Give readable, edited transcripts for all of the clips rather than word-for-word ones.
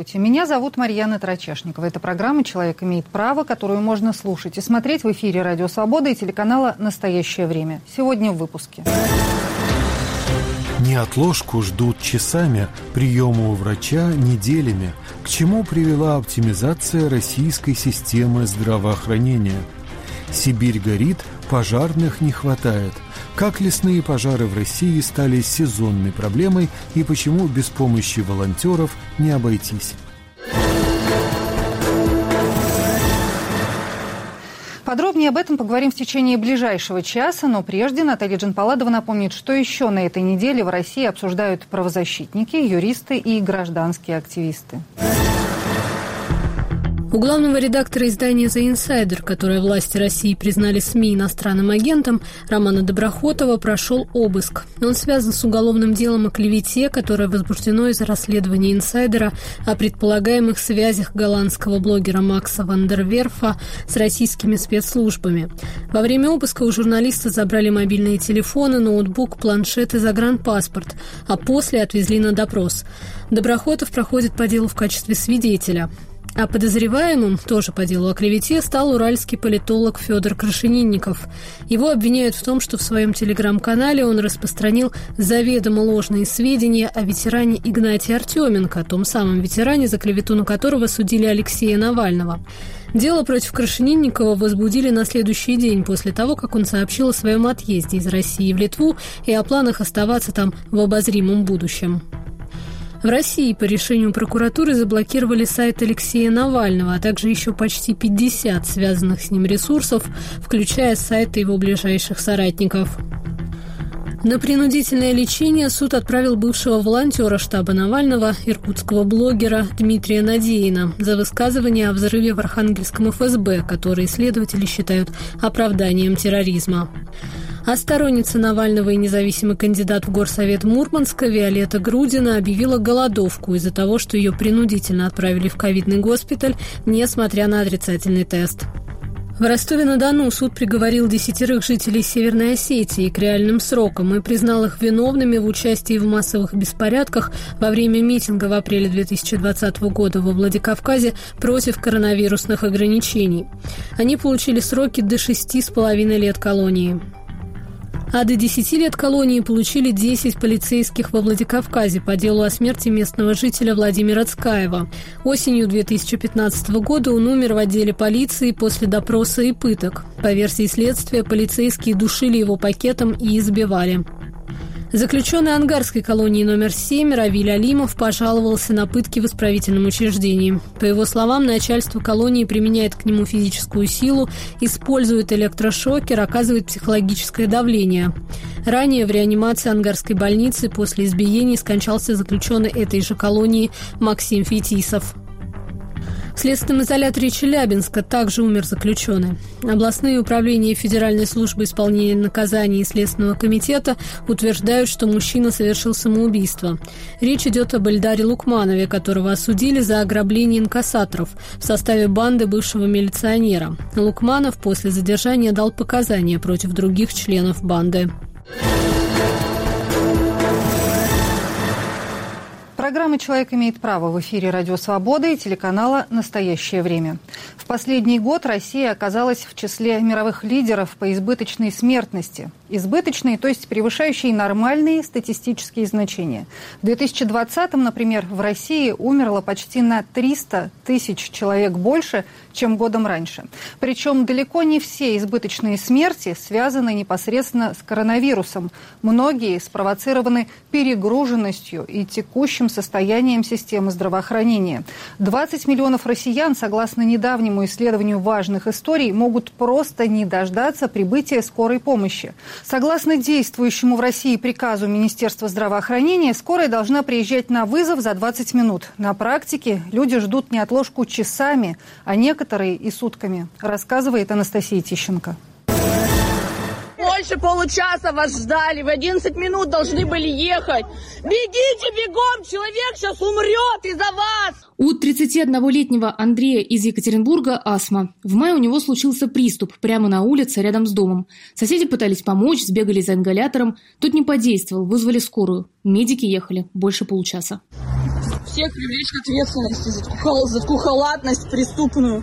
Здравствуйте, меня зовут Марьяна Трачешникова. Это программа «Человек имеет право», которую можно слушать и смотреть в эфире «Радио Свобода» и телеканала «Настоящее время». Сегодня в выпуске. Неотложку ждут часами, приема у врача неделями. К чему привела оптимизация российской системы здравоохранения? Сибирь горит, пожарных не хватает. Как лесные пожары в России стали сезонной проблемой и почему без помощи волонтеров не обойтись? Подробнее об этом поговорим в течение ближайшего часа, но прежде Наталья Джанпаладова напомнит, что еще на этой неделе в России обсуждают правозащитники, юристы и гражданские активисты. У главного редактора издания «The Insider», которое власти России признали СМИ иностранным агентом, Романа Доброхотова, прошел обыск. Он связан с уголовным делом о клевете, которое возбуждено из-за расследования «Инсайдера» о предполагаемых связях голландского блогера Макса ван дер Верфа с российскими спецслужбами. Во время обыска у журналиста забрали мобильные телефоны, ноутбук, планшет и загранпаспорт, а после отвезли на допрос. Доброхотов проходит по делу в качестве свидетеля. А подозреваемым, тоже по делу о клевете, стал уральский политолог Федор Крашенинников. Его обвиняют в том, что в своем телеграм-канале он распространил заведомо ложные сведения о ветеране Игнатии Артеменко, том самом ветеране, за клевету на которого судили Алексея Навального. Дело против Крашенинникова возбудили на следующий день после того, как он сообщил о своем отъезде из России в Литву и о планах оставаться там в обозримом будущем. В России по решению прокуратуры заблокировали сайт Алексея Навального, а также еще почти 50 связанных с ним ресурсов, включая сайты его ближайших соратников. На принудительное лечение суд отправил бывшего волонтера штаба Навального, иркутского блогера Дмитрия Надеина, за высказывание о взрыве в Архангельском ФСБ, который следователи считают оправданием терроризма. А сторонница Навального и независимый кандидат в горсовет Мурманска Виолетта Грудина объявила голодовку из-за того, что ее принудительно отправили в ковидный госпиталь, несмотря на отрицательный тест. В Ростове-на-Дону суд приговорил 10 жителей Северной Осетии к реальным срокам и признал их виновными в участии в массовых беспорядках во время митинга в апреле 2020 года во Владикавказе против коронавирусных ограничений. Они получили сроки до 6,5 лет колонии. А до 10 лет колонии получили 10 полицейских во Владикавказе по делу о смерти местного жителя Владимира Цкаева. Осенью 2015 года он умер в отделе полиции после допроса и пыток. По версии следствия, полицейские душили его пакетом и избивали. Заключенный Ангарской колонии номер 7 Равиль Алимов пожаловался на пытки в исправительном учреждении. По его словам, начальство колонии применяет к нему физическую силу, использует электрошокер, оказывает психологическое давление. Ранее в реанимации Ангарской больницы после избиений скончался заключенный этой же колонии Максим Фетисов. В следственном изоляторе Челябинска также умер заключенный. Областные управления Федеральной службы исполнения наказаний и Следственного комитета утверждают, что мужчина совершил самоубийство. Речь идет об Эльдаре Лукманове, которого осудили за ограбление инкассаторов в составе банды бывшего милиционера. Лукманов после задержания дал показания против других членов банды. Программа «Человек имеет право» в эфире «Радио Свобода» и телеканала «Настоящее время». В последний год Россия оказалась в числе мировых лидеров по избыточной смертности. Избыточной, то есть превышающей нормальные статистические значения. В 2020-м, например, в России умерло почти на 300 тысяч человек больше, чем годом раньше. Причем далеко не все избыточные смерти связаны непосредственно с коронавирусом. Многие спровоцированы перегруженностью и текущим состоянием системы здравоохранения. 20 миллионов россиян, согласно недавнему исследованию важных историй, могут просто не дождаться прибытия скорой помощи. Согласно действующему в России приказу Министерства здравоохранения, скорая должна приезжать на вызов за 20 минут. На практике люди ждут неотложку часами, а некоторые и сутками, рассказывает Анастасия Тищенко. Больше получаса вас ждали, в 11 минут должны были ехать. Бегите бегом, человек сейчас умрет из-за вас. У 31-летнего Андрея из Екатеринбурга астма. В мае у него случился приступ прямо на улице рядом с домом. Соседи пытались помочь, сбегали за ингалятором. Тот не подействовал, вызвали скорую. Медики ехали больше получаса. Всех привлечь к ответственности за такую халатность преступную.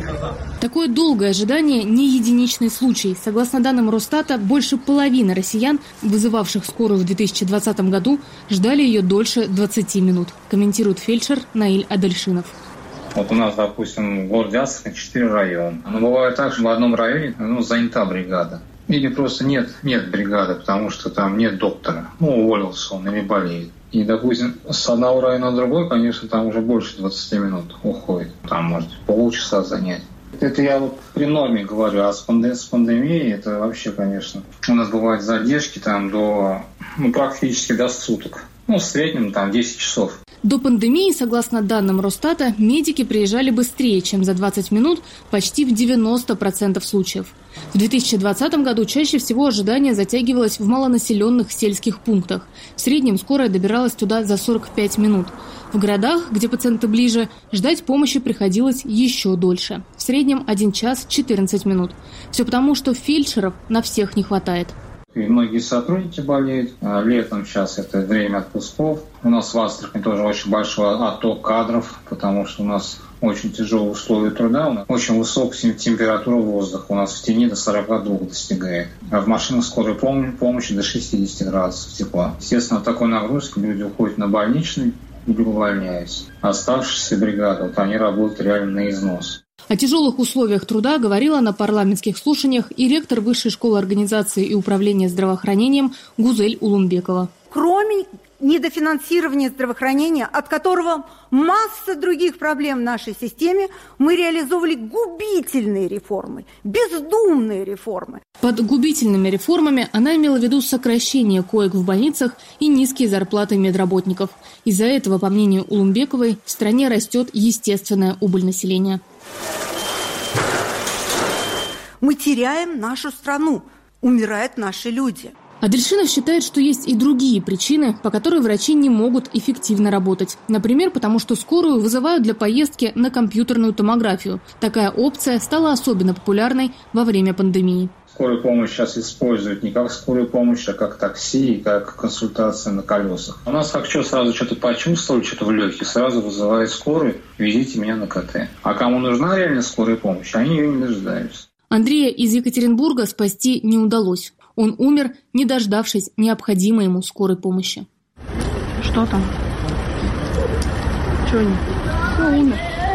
Такое долгое ожидание – не единичный случай. Согласно данным Росстата, больше половины россиян, вызывавших скорую в 2020 году, ждали ее дольше 20 минут, комментирует фельдшер Наиль Адельшинов. Вот у нас, допустим, в городе Астрахань 4 района. Но бывает так, что в одном районе занята бригада. Или просто нет бригады, потому что там нет доктора. Уволился он или болеет. И, допустим, с одного района на другой, конечно, там уже больше 20 минут уходит. Там, может, полчаса занять. Это я вот при норме говорю, а с пандемией это вообще, конечно. У нас бывают задержки там практически до суток. В среднем там 10 часов. До пандемии, согласно данным Росстата, медики приезжали быстрее, чем за 20 минут, почти в 90% случаев. В 2020 году чаще всего ожидание затягивалось в малонаселенных сельских пунктах. В среднем скорая добиралась туда за 45 минут. В городах, где пациенты ближе, ждать помощи приходилось еще дольше. В среднем 1 час 14 минут. Все потому, что фельдшеров на всех не хватает. И многие сотрудники болеют. Летом сейчас это время отпусков. У нас в Астрахани тоже очень большой отток кадров, потому что у нас очень тяжелые условия труда. У нас очень высокая температура воздуха. У нас в тени до 42 достигает. А в машинах скорой помощи до 60 градусов тепла. Естественно, от такой нагрузки люди уходят на больничный или увольняются. Оставшиеся бригады, они работают реально на износ. О тяжелых условиях труда говорила на парламентских слушаниях и ректор Высшей школы организации и управления здравоохранением Гузель Улунбекова. Кроме недофинансирования здравоохранения, от которого масса других проблем в нашей системе, мы реализовывали губительные реформы, бездумные реформы. Под губительными реформами она имела в виду сокращение коек в больницах и низкие зарплаты медработников. Из-за этого, по мнению Улунбековой, в стране растет естественная убыль населения. Мы теряем нашу страну, умирают наши люди. Адельшинов считает, что есть и другие причины, по которым врачи не могут эффективно работать. Например, потому что скорую вызывают для поездки на компьютерную томографию. Такая опция стала особенно популярной во время пандемии. Скорую помощь сейчас используют не как скорую помощь, а как такси и как консультация на колесах. У нас как сразу что-то почувствовали, что-то в легких, сразу вызывают скорую, везите меня на КТ. А кому нужна реально скорая помощь, они ее не дожидаются. Андрея из Екатеринбурга спасти не удалось. Он умер, не дождавшись необходимой ему скорой помощи. Что там? Чего не? Умер.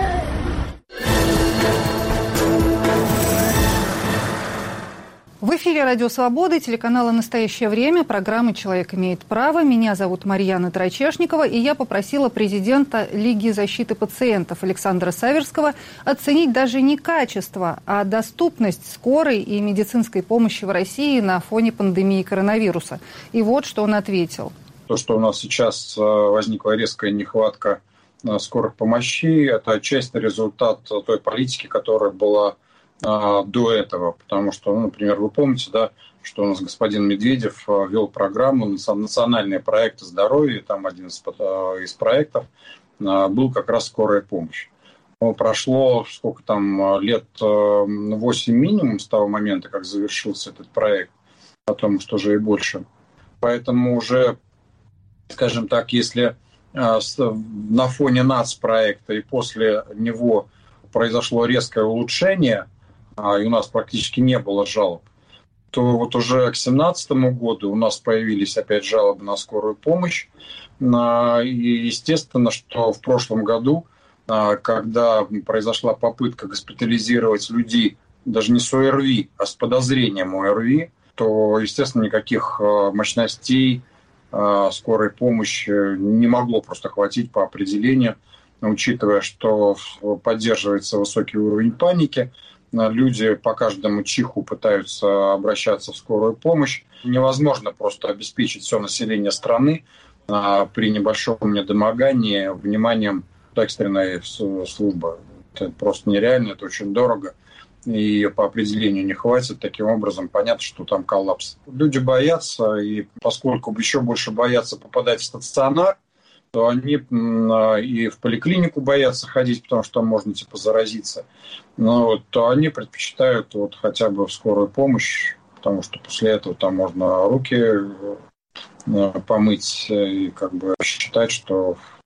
В эфире «Радио Свобода», телеканала «Настоящее время», программы «Человек имеет право». Меня зовут Марьяна Трачешникова, и я попросила президента Лиги защиты пациентов Александра Саверского оценить даже не качество, а доступность скорой и медицинской помощи в России на фоне пандемии коронавируса. И вот что он ответил. То, что у нас сейчас возникла резкая нехватка скорых помощей, это отчасти результат той политики, которая была до этого, потому что, например, вы помните, да, что у нас господин Медведев вел программу «Национальные проекты здоровья», там один из проектов был как раз скорая помощь. Прошло сколько там лет 8 минимум с того момента, как завершился этот проект, потом что же и больше. Поэтому уже, скажем так, если на фоне нацпроекта и после него произошло резкое улучшение, и у нас практически не было жалоб, то вот уже к 2017 году у нас появились опять жалобы на скорую помощь. И естественно, что в прошлом году, когда произошла попытка госпитализировать людей даже не с ОРВИ, а с подозрением ОРВИ, то, естественно, никаких мощностей скорой помощи не могло просто хватить по определению, учитывая, что поддерживается высокий уровень паники. Люди по каждому чиху пытаются обращаться в скорую помощь. Невозможно просто обеспечить все население страны при небольшом недомогании вниманием экстренной службы. Это просто нереально, это очень дорого. И ее по определению не хватит. Таким образом, понятно, что там коллапс. Люди боятся, и поскольку еще больше боятся попадать в стационар, то они и в поликлинику боятся ходить, потому что там можно заразиться. То они предпочитают хотя бы в скорую помощь, потому что после этого там можно руки помыть и считать, что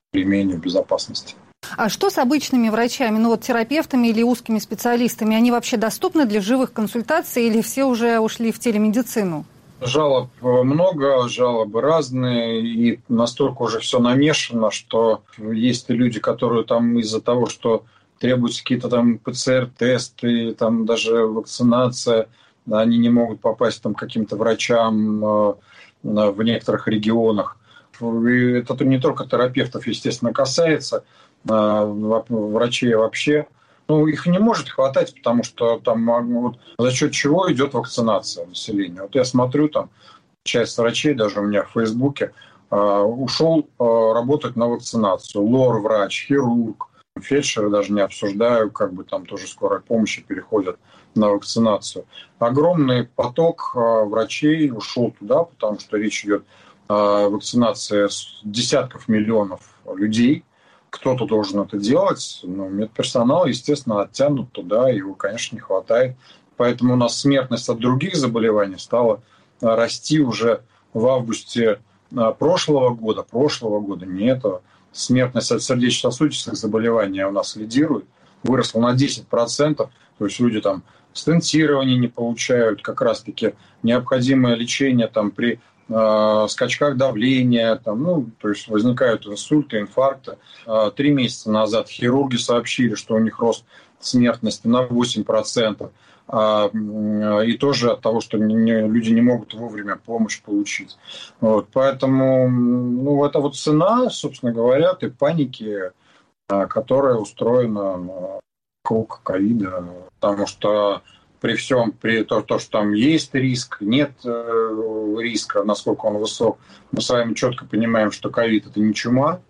более-менее в безопасности. А что с обычными врачами, терапевтами или узкими специалистами? Они вообще доступны для живых консультаций или все уже ушли в телемедицину? Жалоб много, жалобы разные, и настолько уже все намешано, что есть люди, которые там из-за того, что требуются какие-то там ПЦР-тесты, там даже вакцинация, они не могут попасть там к каким-то врачам в некоторых регионах. И это не только терапевтов, естественно, касается, врачей вообще. Их не может хватать, потому что там за счет чего идет вакцинация населения. Я смотрю, там часть врачей, даже у меня в Фейсбуке, ушел работать на вакцинацию. Лор-врач, хирург, фельдшеры даже не обсуждаю, там тоже скорая помощь переходят на вакцинацию. Огромный поток врачей ушел туда, потому что речь идет о вакцинации десятков миллионов людей. Кто-то должен это делать, но медперсонал, естественно, оттянут туда, его, конечно, не хватает. Поэтому у нас смертность от других заболеваний стала расти уже в августе прошлого года, не этого. Смертность от сердечно-сосудистых заболеваний у нас лидирует, выросла на 10%, то есть люди там стентирование не получают, как раз-таки необходимое лечение при скачках давления, то есть возникают инсульты, инфаркты. 3 месяца назад хирурги сообщили, что у них рост смертности на 8%, и тоже от того, что люди не могут вовремя помощь получить. Поэтому это цена, собственно говоря, той паники, которая устроена вокруг ковида, потому что при том, что там есть риск, нет риска, насколько он высок. Мы с вами четко понимаем, что ковид – это не чума.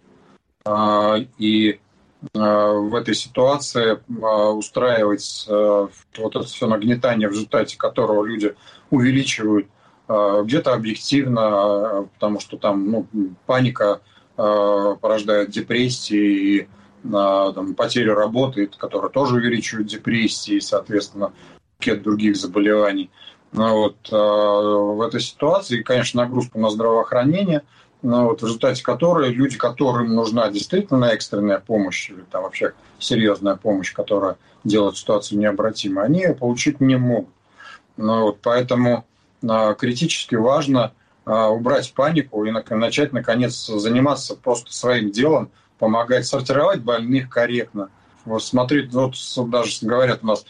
И в этой ситуации устраивать это все нагнетание, в результате которого люди увеличивают где-то объективно, потому что там паника порождает депрессии и потерю работы, которая тоже увеличивает депрессии и, соответственно, пакет других заболеваний. В этой ситуации, конечно, нагрузка на здравоохранение, в результате которой люди, которым нужна действительно экстренная помощь или вообще серьезная помощь, которая делает ситуацию необратимой, они ее получить не могут. Поэтому критически важно убрать панику и начать, наконец, заниматься просто своим делом, помогать сортировать больных корректно. Смотрите, даже говорят у нас,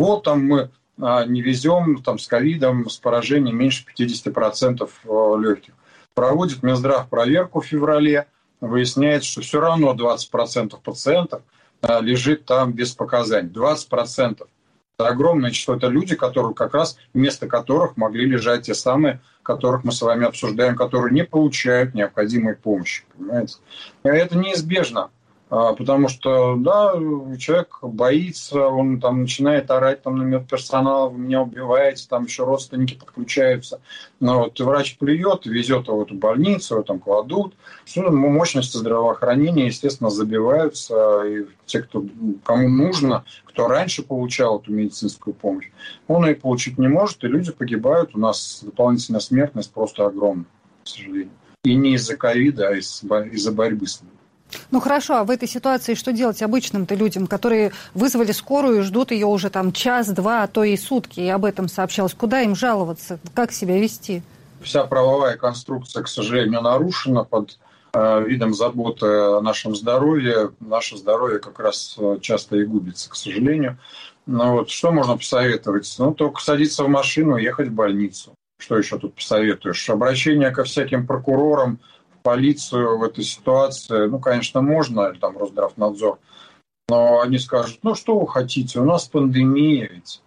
мы не везем с ковидом, с поражением меньше 50% легких. Проводит Минздрав проверку в феврале, выясняется, что все равно 20% пациентов лежит там без показаний. 20%. Это огромное число. Это люди, которые как раз вместо которых могли лежать те самые, которых мы с вами обсуждаем, которые не получают необходимой помощи. Понимаете? И это неизбежно. Потому что, человек боится, он начинает орать на медперсонал, вы меня убиваете, еще родственники подключаются. Врач плюет, везет его в эту больницу, его кладут. Мощности здравоохранения, естественно, забиваются. И те, кому нужно, кто раньше получал эту медицинскую помощь, он ее получить не может, и люди погибают. У нас дополнительная смертность просто огромная, к сожалению. И не из-за ковида, а из-за борьбы с ним. Хорошо, а в этой ситуации что делать обычным-то людям, которые вызвали скорую и ждут ее уже час, два, а то и сутки, и об этом сообщалось? Куда им жаловаться? Как себя вести? Вся правовая конструкция, к сожалению, нарушена под видом заботы о нашем здоровье. Наше здоровье как раз часто и губится, к сожалению. Что можно посоветовать? Только садиться в машину и ехать в больницу. Что еще тут посоветуешь? Обращение ко всяким прокурорам, полицию в этой ситуации, конечно, можно, или Росздравнадзор, но они скажут, что вы хотите, у нас пандемия ведь.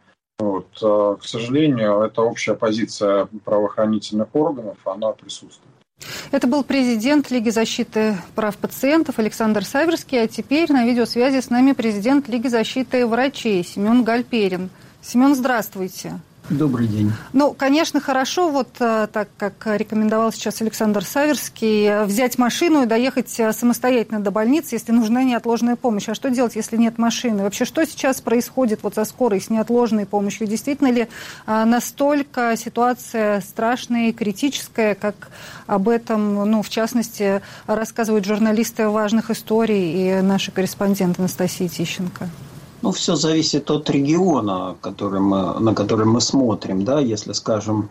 К сожалению, это общая позиция правоохранительных органов, она присутствует. Это был президент Лиги защиты прав пациентов Александр Саверский, а теперь на видеосвязи с нами президент Лиги защиты врачей Семен Гальперин. Семен, здравствуйте. Добрый день. Ну, конечно, хорошо, вот так, как рекомендовал сейчас Александр Саверский, взять машину и доехать самостоятельно до больницы, если нужна неотложная помощь. А что делать, если нет машины? Вообще, что сейчас происходит вот со скорой, с неотложной помощью? Действительно ли настолько ситуация страшная и критическая, как об этом, в частности, рассказывают журналисты важных историй и наши корреспонденты Анастасия Тищенко? Все зависит от региона, на который мы смотрим. Да? Если, скажем,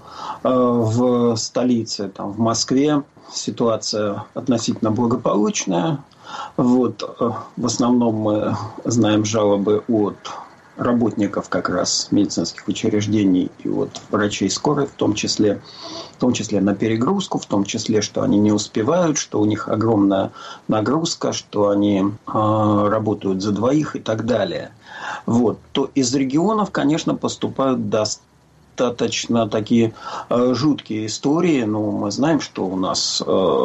в столице, в Москве, ситуация относительно благополучная. В основном мы знаем жалобы от работников как раз медицинских учреждений и от врачей скорой, в том числе на перегрузку, в том числе, что они не успевают, что у них огромная нагрузка, что они работают за двоих и так далее. То из регионов, конечно, поступают достаточно такие жуткие истории. Мы знаем, что у нас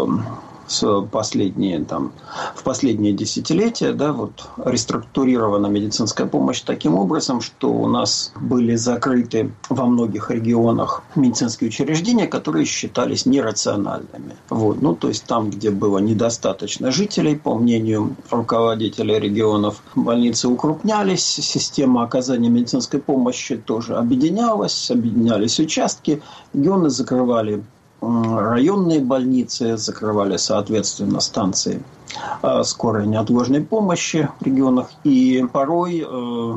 в последние десятилетия реструктурирована медицинская помощь таким образом, что у нас были закрыты во многих регионах медицинские учреждения, которые считались нерациональными. То есть там, где было недостаточно жителей, по мнению руководителей регионов, больницы укрупнялись, система оказания медицинской помощи тоже объединялись участки, регионы закрывали районные больницы, закрывали, соответственно, станции скорой неотложной помощи в регионах. И порой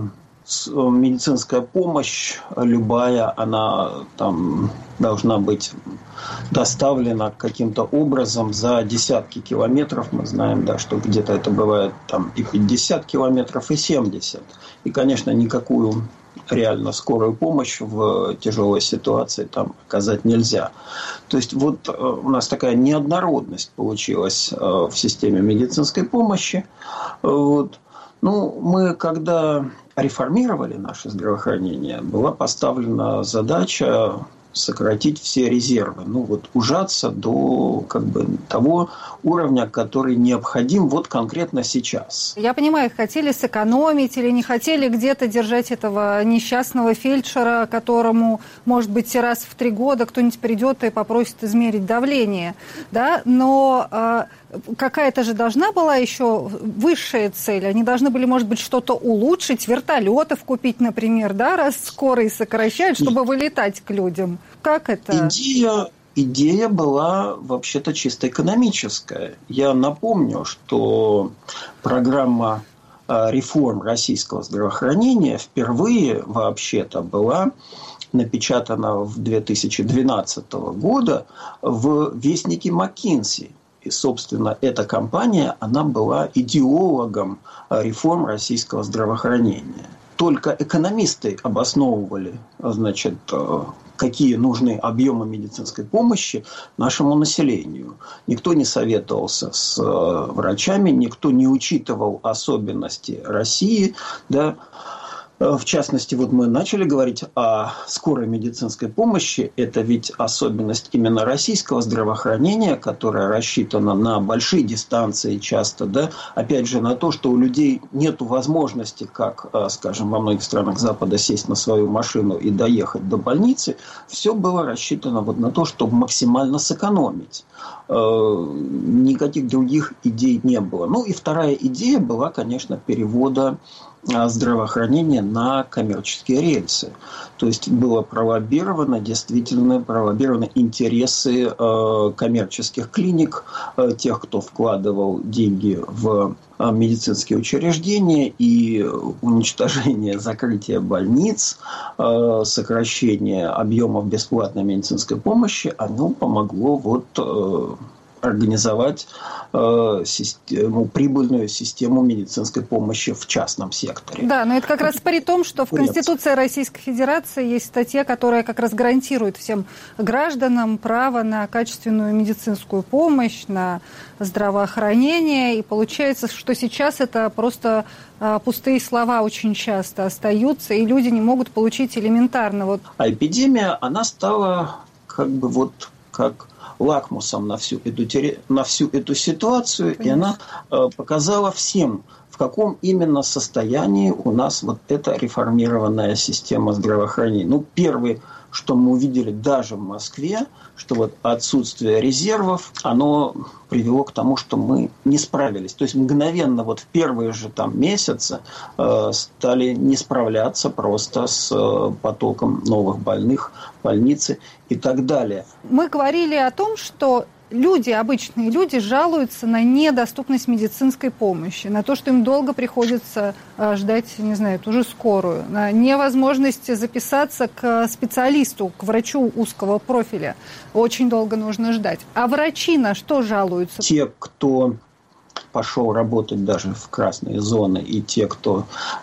медицинская помощь, любая, она должна быть доставлена каким-то образом за десятки километров. Мы знаем, что где-то это бывает и 50 километров, и 70. И, конечно, никакую реально скорую помощь в тяжелой ситуации оказать нельзя. То есть у нас такая неоднородность получилась в системе медицинской помощи. Мы, когда реформировали наше здравоохранение, была поставлена задача сократить все резервы, ужаться до того уровня, который необходим конкретно сейчас. Я понимаю, хотели сэкономить или не хотели где-то держать этого несчастного фельдшера, которому, может быть, раз в 3 года кто-нибудь придет и попросит измерить давление, да? Но какая-то же должна была еще высшая цель. Они должны были, может быть, что-то улучшить, вертолетов купить, например, да, раз скорые сокращают, чтобы вылетать к людям. Как это? Идея была вообще-то чисто экономическая. Я напомню, что программа реформ российского здравоохранения впервые вообще-то была напечатана в 2012 года в вестнике Маккинси. И, собственно, эта компания, она была идеологом реформ российского здравоохранения. Только экономисты обосновывали, какие нужны объемы медицинской помощи нашему населению. Никто не советовался с врачами, никто не учитывал особенности России, да. В частности, мы начали говорить о скорой медицинской помощи. Это ведь особенность именно российского здравоохранения, которое рассчитано на большие дистанции часто, да, опять же, на то, что у людей нет возможности, как, скажем, во многих странах Запада, сесть на свою машину и доехать до больницы. Все было рассчитано на то, чтобы максимально сэкономить. Никаких других идей не было. И вторая идея была, конечно, перевода здравоохранения на коммерческие рельсы. То есть было действительно пролоббированы интересы коммерческих клиник, тех, кто вкладывал деньги в медицинские учреждения, и уничтожение, закрытие больниц, сокращение объемов бесплатной медицинской помощи, оно помогло организовать прибыльную систему медицинской помощи в частном секторе. Да, но это как раз при том, что в Конституции Российской Федерации есть статья, которая как раз гарантирует всем гражданам право на качественную медицинскую помощь, на здравоохранение. И получается, что сейчас это просто пустые слова очень часто остаются, и люди не могут получить элементарно. А эпидемия, она стала как лакмусом на всю эту ситуацию. Конечно. И она показала всем, в в каком именно состоянии у нас вот эта реформированная система здравоохранения. Ну, первый, что мы увидели даже в Москве, что вот отсутствие резервов, оно привело к тому, что мы не справились. То есть мгновенно вот в первые же там месяцы стали не справляться просто с потоком новых больных, больницы и так далее. Мы говорили о том, что люди, обычные люди, жалуются на недоступность медицинской помощи, на то, что им долго приходится ждать, не знаю, ту же скорую, на невозможность записаться к специалисту, к врачу узкого профиля. Очень долго нужно ждать. А врачи на что жалуются? Те, кто пошел работать даже в красные зоны, и те, кто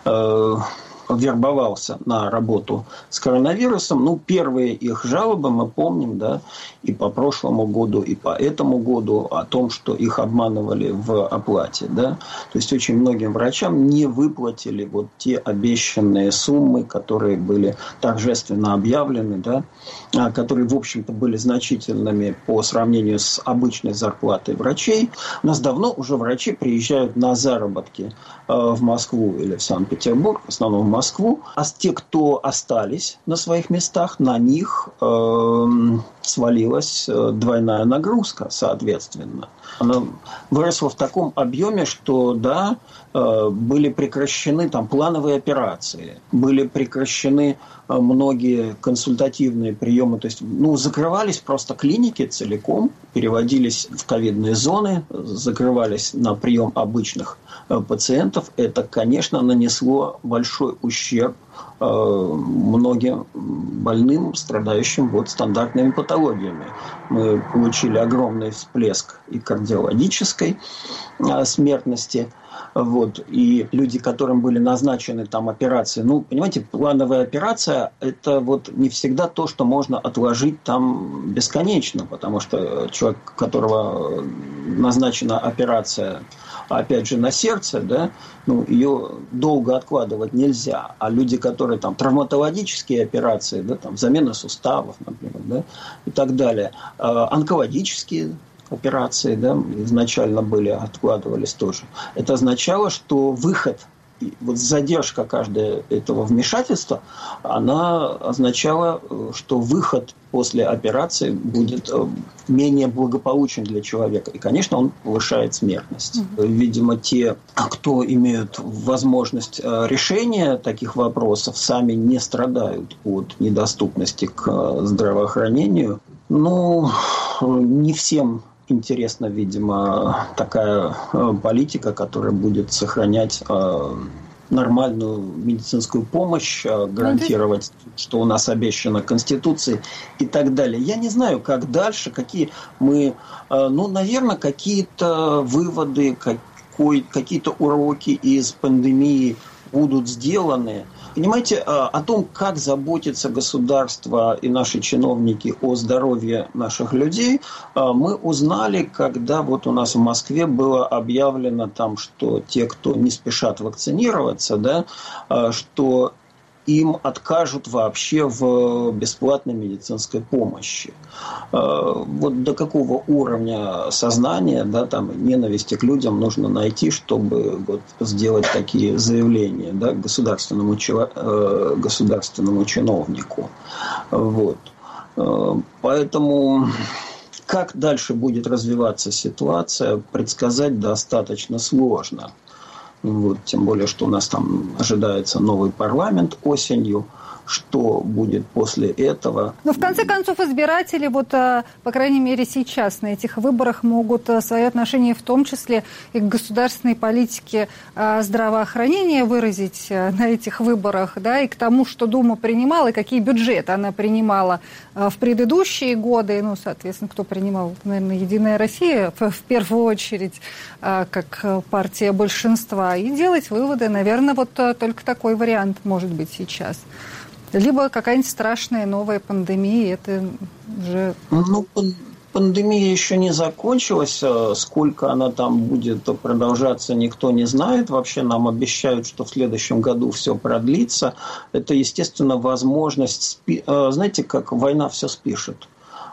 вербовался на работу с коронавирусом, ну, первые их жалобы мы помним, да, и по прошлому году, и по этому году о том, что их обманывали в оплате, да. То есть очень многим врачам не выплатили вот те обещанные суммы, которые были торжественно объявлены, да, которые, в общем-то, были значительными по сравнению с обычной зарплатой врачей. У нас давно уже врачи приезжают на заработки в Москву или в Санкт-Петербург, в основном в Москву, а те, кто остались на своих местах, на них свалилась двойная нагрузка, соответственно. Она выросла в таком объеме, что, да, были прекращены там плановые операции, были прекращены многие консультативные приемы, то есть, ну, закрывались просто клиники целиком, переводились в ковидные зоны, закрывались на прием обычных пациентов. Это, конечно, нанесло большой ущерб многим больным, страдающим вот стандартными патологиями. Мы получили огромный всплеск и кардиологической смертности. Вот. И люди, которым были назначены там операции, ну, понимаете, плановая операция – это вот не всегда то, что можно отложить там бесконечно, потому что человек, у которого назначена операция, опять же, на сердце, да, ну, ее долго откладывать нельзя. А люди, которые там травматологические операции, да, там замена суставов, например, да, и так далее, онкологические операции, да, изначально были, откладывались тоже. Это означало, что выход, вот задержка каждого этого вмешательства, она означала, что выход после операции будет менее благополучен для человека. И, конечно, он повышает смертность. Видимо, те, кто имеют возможность решения таких вопросов, сами не страдают от недоступности к здравоохранению. Ну, не всем интересна, видимо, такая политика, которая будет сохранять нормальную медицинскую помощь, гарантировать, что у нас обещано Конституцией и так далее. Я не знаю, как дальше, какие мы, ну, наверное, какие-то выводы, какие-то уроки из пандемии будут сделаны. Понимаете, о том, как заботится государство и наши чиновники о здоровье наших людей, мы узнали, когда вот у нас в Москве было объявлено там, что те, кто не спешат вакцинироваться, да, что им откажут вообще в бесплатной медицинской помощи. Вот до какого уровня сознания, да, там, ненависти к людям нужно найти, чтобы вот сделать такие заявления, да, государственному чиновнику. Вот. Поэтому как дальше будет развиваться ситуация, предсказать достаточно сложно. Вот, тем более, что у нас там ожидается новый парламент осенью. Что будет после этого? Но в конце концов избиратели, вот, по крайней мере сейчас на этих выборах могут свое отношение в том числе и к государственной политике здравоохранения выразить на этих выборах, да, и к тому, что Дума принимала, и какие бюджеты она принимала в предыдущие годы. Ну, соответственно, кто принимал, наверное, «Единая Россия» в первую очередь, как партия большинства, и делать выводы. Наверное, вот только такой вариант может быть сейчас. Либо какая-нибудь страшная новая пандемия, это уже... Ну, пандемия еще не закончилась. Сколько она там будет продолжаться, никто не знает. Вообще нам обещают, что в следующем году все продлится. Это, естественно, возможность... Знаете, как война все спишет.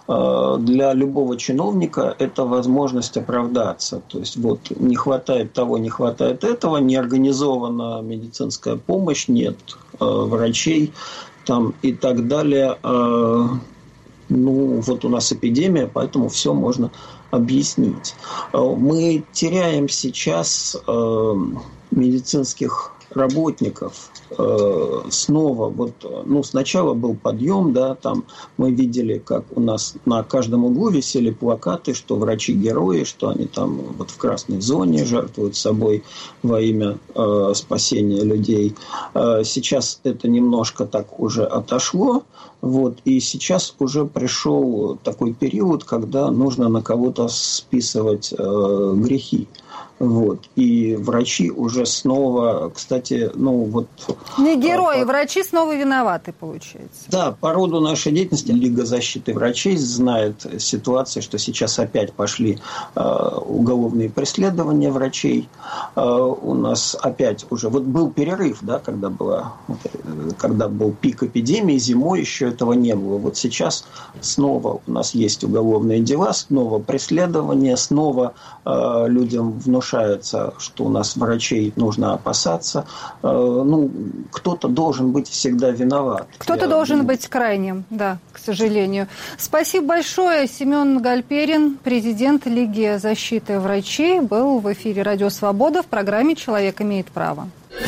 для любого чиновника это возможность оправдаться. То есть вот не хватает того, не хватает этого, не организована медицинская помощь, нет врачей там, и так далее. Вот у нас эпидемия, поэтому все можно объяснить. Мы теряем сейчас медицинских работников. Снова, сначала был подъем, да, там мы видели, как у нас на каждом углу висели плакаты, что врачи герои, что они там в красной зоне жертвуют собой во имя спасения людей. Сейчас это немножко так уже отошло, и сейчас уже пришел такой период, когда нужно на кого-то списывать грехи. И врачи уже снова, кстати, Не герои, врачи снова виноваты, получается. Да, по роду нашей деятельности Лига защиты врачей знает ситуацию, что сейчас опять пошли уголовные преследования врачей. У нас опять уже... был перерыв, да, когда был пик эпидемии, зимой еще этого не было. Сейчас снова у нас есть уголовные дела, снова преследования, снова людям внушается, что у нас врачей нужно опасаться. Кто-то должен быть всегда виноват. Кто-то должен быть крайним, да, к сожалению. Спасибо большое. Семен Гальперин, президент Лиги защиты врачей, был в эфире «Радио Свобода» в программе «Человек имеет право».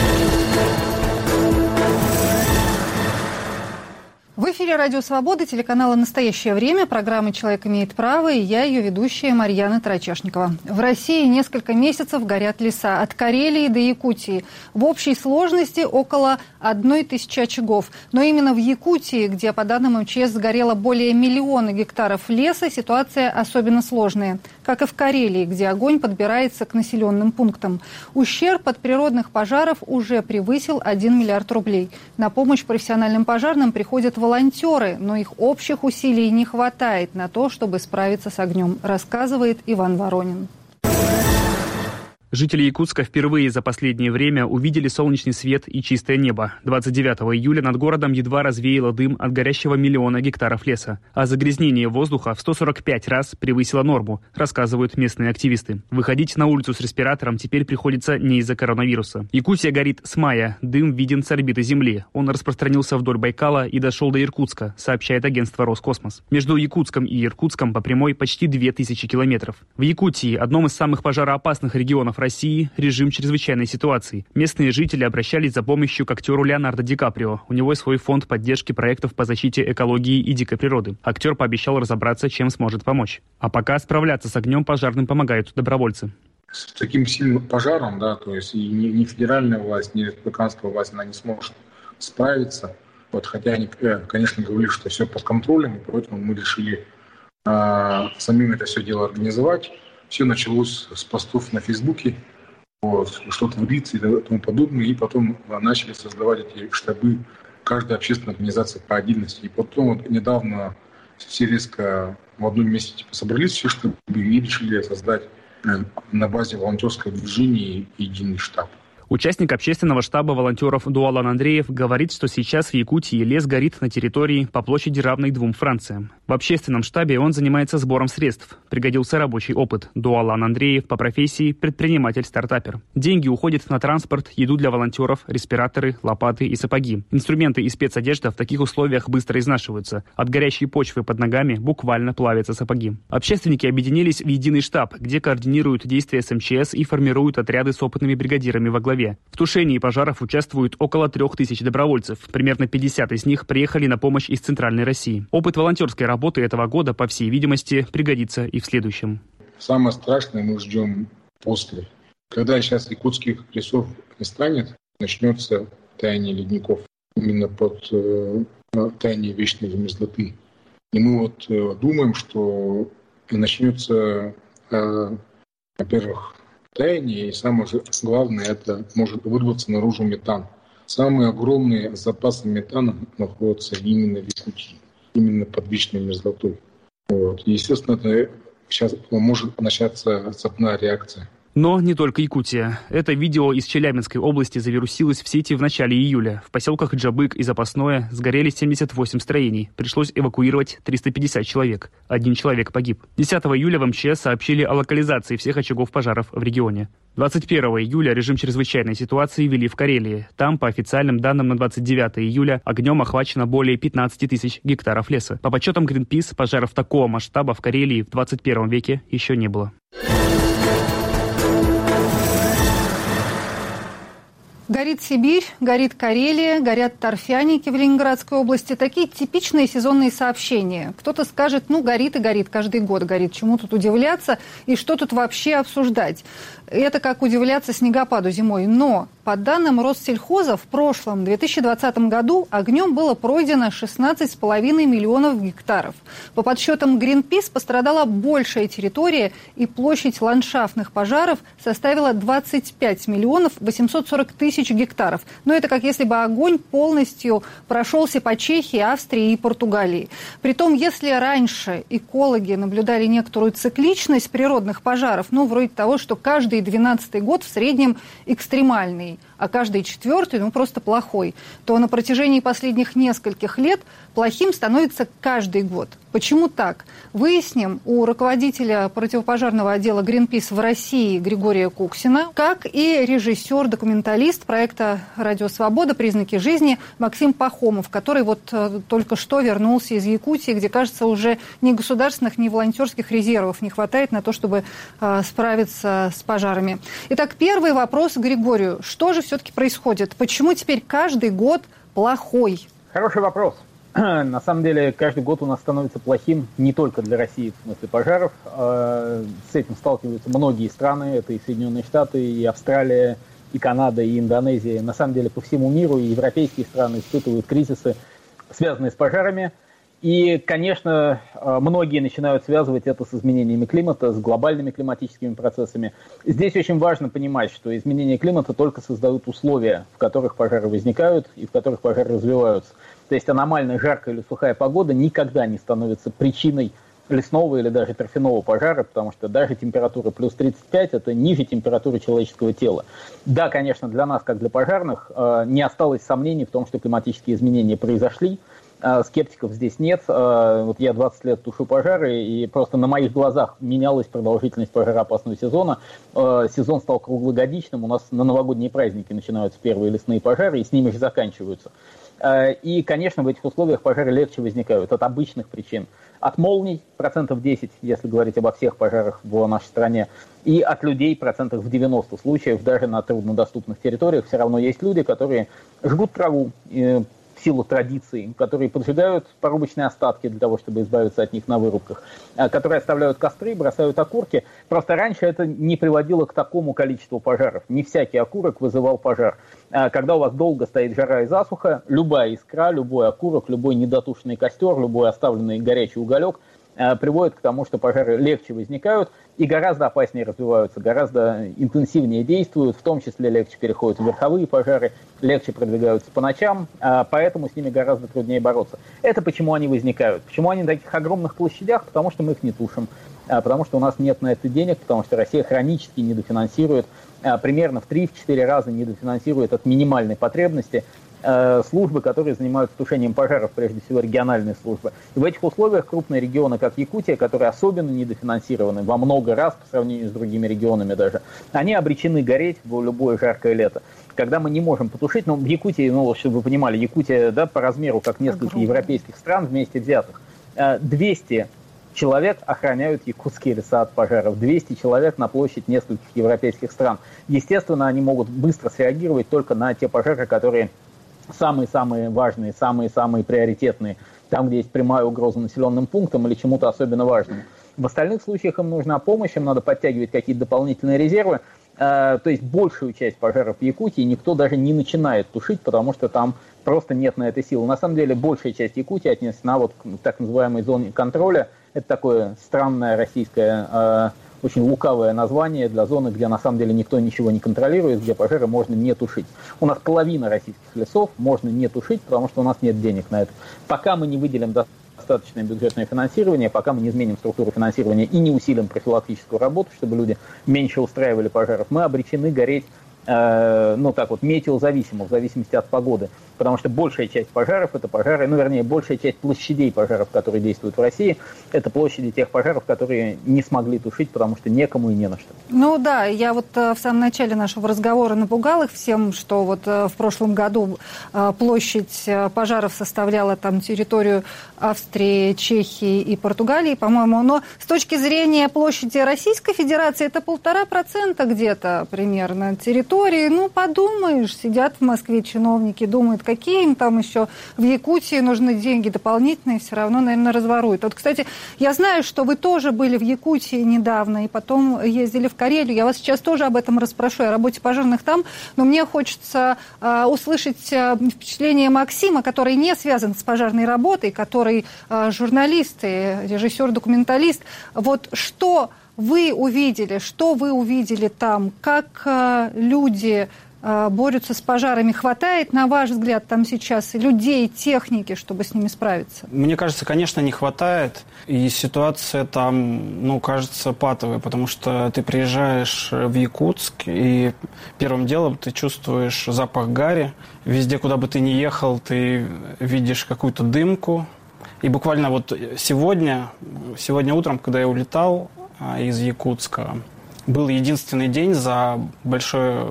В эфире «Радио Свобода», телеканала «Настоящее время», программы «Человек имеет право», и я, ее ведущая Марьяна Тарачешникова. В России несколько месяцев горят леса от Карелии до Якутии. В общей сложности около 1000 очагов. Но именно в Якутии, где, по данным МЧС, сгорело более 1 миллиона гектаров леса, ситуация особенно сложная. Как и в Карелии, где огонь подбирается к населенным пунктам. Ущерб от природных пожаров уже превысил 1 миллиард рублей. На помощь профессиональным пожарным приходят волонтеры, но их общих усилий не хватает на то, чтобы справиться с огнем, рассказывает Иван Воронин. Жители Якутска впервые за последнее время увидели солнечный свет и чистое небо. 29 июля над городом едва развеяло дым от горящего 1 миллиона гектаров леса. А загрязнение воздуха в 145 раз превысило норму, рассказывают местные активисты. Выходить на улицу с респиратором теперь приходится не из-за коронавируса. Якутия горит с мая. Дым виден с орбиты Земли. Он распространился вдоль Байкала и дошел до Иркутска, сообщает агентство Роскосмос. Между Якутском и Иркутском по прямой почти 2000 километров. В Якутии, одном из самых пожароопасных регионов России, режим чрезвычайной ситуации. Местные жители обращались за помощью к актеру Леонардо Ди Каприо. У него свой фонд поддержки проектов по защите экологии и дикой природы. Актер пообещал разобраться, чем сможет помочь. А пока справляться с огнем пожарным помогают добровольцы. С таким сильным пожаром, да, то есть и ни федеральная власть, ни республиканская власть, она не сможет справиться. Хотя они, конечно, говорили, что все под контролем, и поэтому мы решили самим это все дело организовать. Все началось с постов на Фейсбуке, что творится и тому подобное, и потом начали создавать эти штабы каждой общественной организации по отдельности. И потом недавно все резко в одном месте собрались все штабы и решили создать на базе волонтерского движения единый штаб. Участник общественного штаба волонтеров Дуалан Андреев говорит, что сейчас в Якутии лес горит на территории по площади, равной 2 Франциям. В общественном штабе он занимается сбором средств. Пригодился рабочий опыт. Дуалан Андреев по профессии предприниматель-стартапер. Деньги уходят на транспорт, еду для волонтеров, респираторы, лопаты и сапоги. Инструменты и спецодежда в таких условиях быстро изнашиваются. От горящей почвы под ногами буквально плавятся сапоги. Общественники объединились в единый штаб, где координируют действия с МЧС и формируют отряды с опытными бригадирами во главе. В тушении пожаров участвуют около 3000 добровольцев. Примерно 50 из них приехали на помощь из Центральной России. Опыт волонтерской работы этого года, по всей видимости, пригодится и в следующем. Самое страшное мы ждем после. Когда сейчас якутских лесов не станет, начнется таяние ледников. Именно под таяние вечной мерзлоты. И мы думаем, что начнется, во-первых, таяние, и самое главное, это может вырваться наружу метан. Самые огромные запасы метана находятся именно в Якутии, именно под вечной мерзлотой. И, естественно, это сейчас может начаться цепная реакция. Но не только Якутия. Это видео из Челябинской области завирусилось в сети в начале июля. В поселках Джабык и Запасное сгорели 78 строений. Пришлось эвакуировать 350 человек. 1 человек погиб. 10 июля в МЧС сообщили о локализации всех очагов пожаров в регионе. 21 июля режим чрезвычайной ситуации ввели в Карелии. Там, по официальным данным, на 29 июля огнем охвачено более 15 тысяч гектаров леса. По подсчетам Greenpeace, пожаров такого масштаба в Карелии в 21 веке еще не было. Горит Сибирь, горит Карелия, горят торфяники в Ленинградской области. Такие типичные сезонные сообщения. Кто-то скажет, горит и горит, каждый год горит. Чему тут удивляться и что тут вообще обсуждать? Это как удивляться снегопаду зимой. Но по данным Россельхоза, в прошлом, 2020 году, огнем было пройдено 16,5 миллионов гектаров. По подсчетам Greenpeace пострадала большая территория, и площадь ландшафтных пожаров составила 25 миллионов 840 тысяч гектаров. Но это как если бы огонь полностью прошелся по Чехии, Австрии и Португалии. Притом, если раньше экологи наблюдали некоторую цикличность природных пожаров, вроде того, что каждый 12-й год в среднем экстремальный, а каждый 4-й, просто плохой, то на протяжении последних нескольких лет плохим становится каждый год. Почему так? Выясним у руководителя противопожарного отдела Greenpeace в России Григория Куксина, как и режиссер-документалист проекта «Радио Свобода. Признаки жизни» Максим Пахомов, который только что вернулся из Якутии, где, кажется, уже ни государственных, ни волонтерских резервов не хватает на то, чтобы справиться с пожарами. Итак, первый вопрос к Григорию. Что же все-таки происходит? Почему теперь каждый год плохой? Хороший вопрос. На самом деле, каждый год у нас становится плохим не только для России, в смысле пожаров. С этим сталкиваются многие страны. Это и Соединенные Штаты, и Австралия, и Канада, и Индонезия. На самом деле, по всему миру и европейские страны испытывают кризисы, связанные с пожарами. И, конечно, многие начинают связывать это с изменениями климата, с глобальными климатическими процессами. Здесь очень важно понимать, что изменения климата только создают условия, в которых пожары возникают и в которых пожары развиваются. То есть аномально жаркая или сухая погода никогда не становится причиной лесного или даже торфяного пожара, потому что даже температура плюс 35 – это ниже температуры человеческого тела. Да, конечно, для нас, как для пожарных, не осталось сомнений в том, что климатические изменения произошли. Скептиков здесь нет. Вот я 20 лет тушу пожары, и просто на моих глазах менялась продолжительность пожароопасного сезона. Сезон стал круглогодичным. У нас на новогодние праздники начинаются первые лесные пожары, и с ними же заканчиваются. И, конечно, в этих условиях пожары легче возникают от обычных причин. От молний 10%, если говорить обо всех пожарах в нашей стране, и от людей 90% случаев, даже на труднодоступных территориях, все равно есть люди, которые жгут траву в силу традиций, которые поджигают порубочные остатки для того, чтобы избавиться от них на вырубках, которые оставляют костры, бросают окурки. Просто раньше это не приводило к такому количеству пожаров. Не всякий окурок вызывал пожар. Когда у вас долго стоит жара и засуха, любая искра, любой окурок, любой недотушенный костер, любой оставленный горячий уголек приводит к тому, что пожары легче возникают и гораздо опаснее развиваются, гораздо интенсивнее действуют, в том числе легче переходят в верховые пожары, легче продвигаются по ночам, поэтому с ними гораздо труднее бороться. Это почему они возникают. Почему они на таких огромных площадях? Потому что мы их не тушим, потому что у нас нет на это денег, потому что Россия хронически недофинансирует, примерно в 3-4 раза недофинансирует от минимальной потребности службы, которые занимаются тушением пожаров, прежде всего региональные службы. И в этих условиях крупные регионы, как Якутия, которые особенно недофинансированы во много раз по сравнению с другими регионами даже, они обречены гореть в любое жаркое лето. Когда мы не можем потушить, в Якутии, чтобы вы понимали, Якутия по размеру, как несколько европейских стран вместе взятых, 200 человек охраняют якутские леса от пожаров. 200 человек на площадь нескольких европейских стран. Естественно, они могут быстро среагировать только на те пожары, которые самые-самые важные, самые-самые приоритетные, там, где есть прямая угроза населенным пунктам или чему-то особенно важному. В остальных случаях им нужна помощь, им надо подтягивать какие-то дополнительные резервы. То есть большую часть пожаров в Якутии никто даже не начинает тушить, потому что там просто нет на это силы. На самом деле большая часть Якутии отнесена к так называемой зоне контроля. Это такое странное российское, очень лукавое название для зоны, где на самом деле никто ничего не контролирует, где пожары можно не тушить. У нас половина российских лесов можно не тушить, потому что у нас нет денег на это. Пока мы не выделим достаточное бюджетное финансирование, пока мы не изменим структуру финансирования и не усилим профилактическую работу, чтобы люди меньше устраивали пожаров, мы обречены гореть метеозависимо, в зависимости от погоды. Потому что большая часть пожаров – это пожары, большая часть площадей пожаров, которые действуют в России, это площади тех пожаров, которые не смогли тушить, потому что некому и не на что. Ну да, я вот в самом начале нашего разговора напугал их всем, что вот в прошлом году площадь пожаров составляла там территорию Австрии, Чехии и Португалии, по-моему. Но с точки зрения площади Российской Федерации это 1,5% где-то примерно территории. Ну, подумаешь, сидят в Москве чиновники, думают, какие им там еще в Якутии нужны деньги дополнительные, все равно, наверное, разворуют. Вот, кстати, я знаю, что вы тоже были в Якутии недавно и потом ездили в Карелию. Я вас сейчас тоже об этом расспрошу, о работе пожарных там, но мне хочется услышать впечатление Максима, который не связан с пожарной работой, который журналист и режиссер-документалист. Вот что вы увидели там, как люди борются с пожарами? Хватает, на ваш взгляд, там сейчас людей, техники, чтобы с ними справиться? Мне кажется, конечно, не хватает. И ситуация там, кажется, патовая, потому что ты приезжаешь в Якутск, и первым делом ты чувствуешь запах гари. Везде, куда бы ты ни ехал, ты видишь какую-то дымку. И буквально вот сегодня утром, когда я улетал из Якутска, был единственный день за большое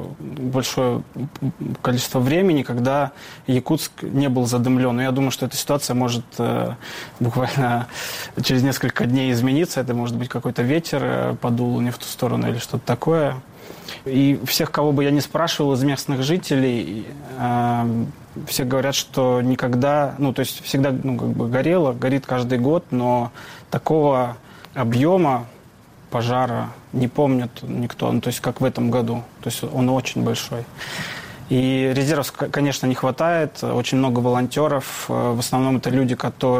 количество времени, когда Якутск не был задымлен. Я думаю, что эта ситуация может буквально через несколько дней измениться. Это может быть какой-то ветер подул не в ту сторону или что-то такое. И всех, кого бы я ни спрашивал из местных жителей, все говорят, что никогда, всегда горит каждый год, но такого объема пожара не помнит никто, как в этом году. То есть он очень большой. И резервов, конечно, не хватает. Очень много волонтеров. В основном это люди,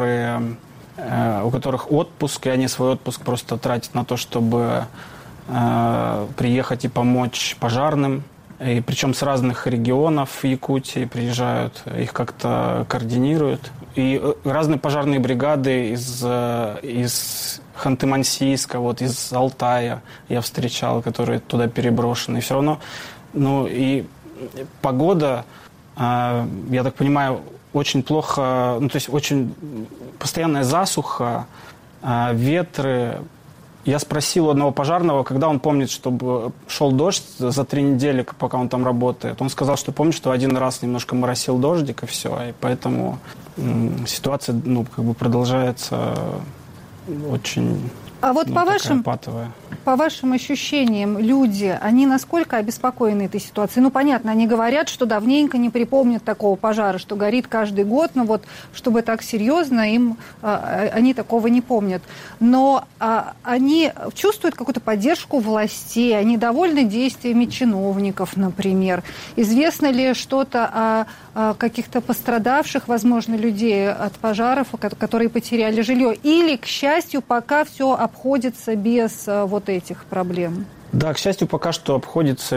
у которых отпуск, и они свой отпуск просто тратят на то, чтобы приехать и помочь пожарным. И причем с разных регионов Якутии приезжают, их как-то координируют. И разные пожарные бригады из Ханты-Мансийска, из Алтая я встречал, которые туда переброшены. И все равно, и погода, я так понимаю, очень плохо, очень постоянная засуха, ветры. Я спросил одного пожарного, когда он помнит, чтобы шел дождь за 3 недели, пока он там работает. Он сказал, что помнит, что один раз немножко моросил дождик, и все. И поэтому ситуация продолжается очень патовая. По вашим ощущениям, люди, они насколько обеспокоены этой ситуацией? Понятно, они говорят, что давненько не припомнят такого пожара, что горит каждый год, но чтобы так серьезно, они такого не помнят. Но они чувствуют какую-то поддержку властей, они довольны действиями чиновников, например. Известно ли что-то о каких-то пострадавших, возможно, людей от пожаров, которые потеряли жилье? Или, к счастью, пока все обходится без этих проблем? Да, к счастью, пока что обходится,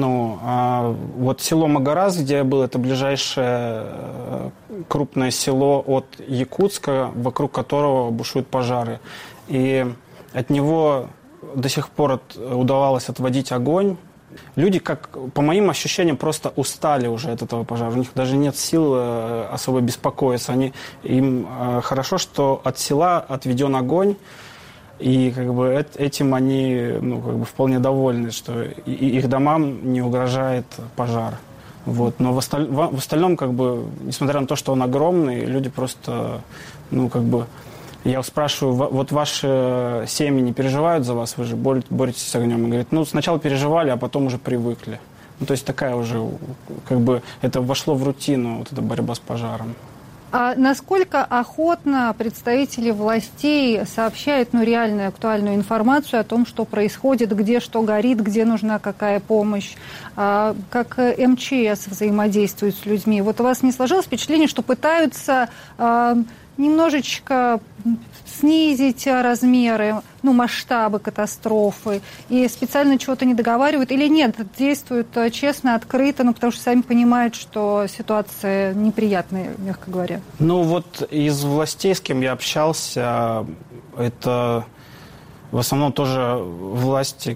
село Магараз, где я был, это ближайшее крупное село от Якутска, вокруг которого бушуют пожары. И от него до сих пор удавалось отводить огонь. Люди, по моим ощущениям, просто устали уже от этого пожара. У них даже нет сил особо беспокоиться. Им хорошо, что от села отведен огонь. И этим они вполне довольны, что их домам не угрожает пожар. Но в остальном, несмотря на то, что он огромный, люди просто, я спрашиваю, ваши семьи не переживают за вас, вы же боретесь с огнем? И говорят, сначала переживали, а потом уже привыкли. То есть такая уже, это вошло в рутину, эта борьба с пожаром. А насколько охотно представители властей сообщают реальную актуальную информацию о том, что происходит, где что горит, где нужна какая помощь, как МЧС взаимодействует с людьми? У вас не сложилось впечатление, что пытаются немножечко снизить размеры, масштабы катастрофы, и специально чего-то не договаривают, или нет, действуют честно, открыто, потому что сами понимают, что ситуация неприятная, мягко говоря? Из властей, с кем я общался, это в основном тоже власти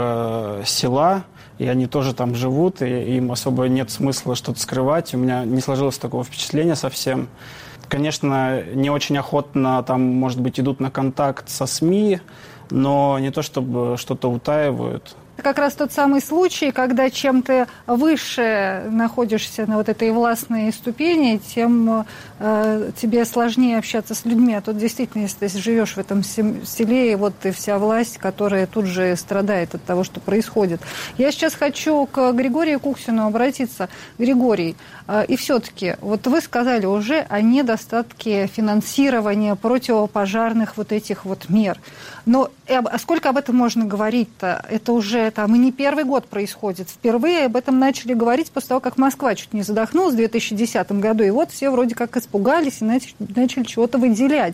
села, и они тоже там живут, и им особо нет смысла что-то скрывать. У меня не сложилось такого впечатления совсем. Конечно, не очень охотно там, может быть, идут на контакт со СМИ, но не то чтобы что-то утаивают. Это как раз тот самый случай, когда чем ты выше находишься на этой властной ступени, тем тебе сложнее общаться с людьми. А тут действительно, если ты живешь в этом селе, и вся власть, которая тут же страдает от того, что происходит. Я сейчас хочу к Григорию Куксину обратиться. Григорий, и все-таки, вы сказали уже о недостатке финансирования противопожарных этих мер. Но сколько об этом можно говорить-то? Это уже и не первый год происходит. Впервые об этом начали говорить после того, как Москва чуть не задохнулась в 2010 году. И все вроде как испугались и начали чего-то выделять.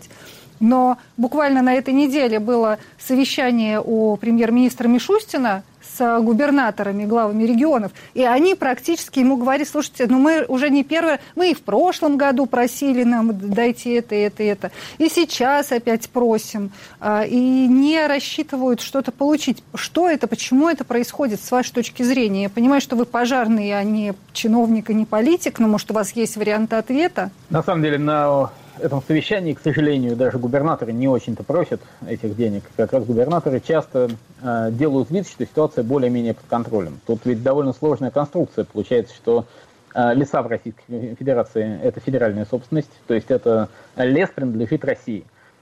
Но буквально на этой неделе было совещание у премьер-министра Мишустина с губернаторами, главами регионов, и они практически ему говорят: слушайте, мы уже не первый, мы и в прошлом году просили нам дойти это, и сейчас опять просим, и не рассчитывают что-то получить. Что это, почему это происходит с вашей точки зрения? Я понимаю, что вы пожарный, а не чиновник и не политик, но, может, у вас есть варианты ответа? На самом деле, на этом совещании, к сожалению, даже губернаторы не очень-то просят этих денег. Как раз губернаторы часто делают вид, что ситуация более-менее под контролем. Тут ведь довольно сложная конструкция. Получается, что леса в Российской Федерации – это федеральная собственность, то есть это лес принадлежит России.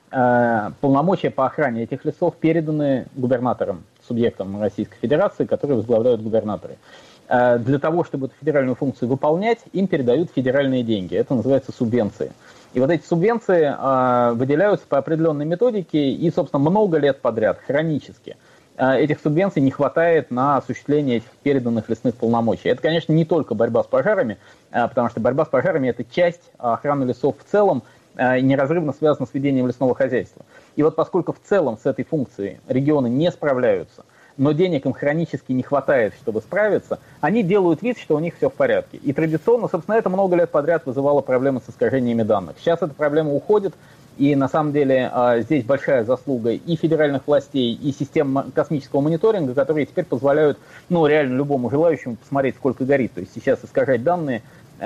Полномочия по охране этих лесов переданы губернаторам, субъектам Российской Федерации, которые возглавляют губернаторы. Для того, чтобы эту федеральную функцию выполнять, им передают федеральные деньги. Это называется субвенции. И эти субвенции выделяются по определенной методике и, собственно, много лет подряд, хронически. Этих субвенций не хватает на осуществление этих переданных лесных полномочий. Это, конечно, не только борьба с пожарами, потому что борьба с пожарами – это часть охраны лесов в целом, неразрывно связана с ведением лесного хозяйства. И поскольку в целом с этой функцией регионы не справляются, но денег им хронически не хватает, чтобы справиться, они делают вид, что у них все в порядке. И традиционно, собственно, это много лет подряд вызывало проблемы с искажениями данных. Сейчас эта проблема уходит, и на самом деле здесь большая заслуга и федеральных властей, и систем космического мониторинга, которые теперь позволяют реально любому желающему посмотреть, сколько горит. То есть сейчас искажать данные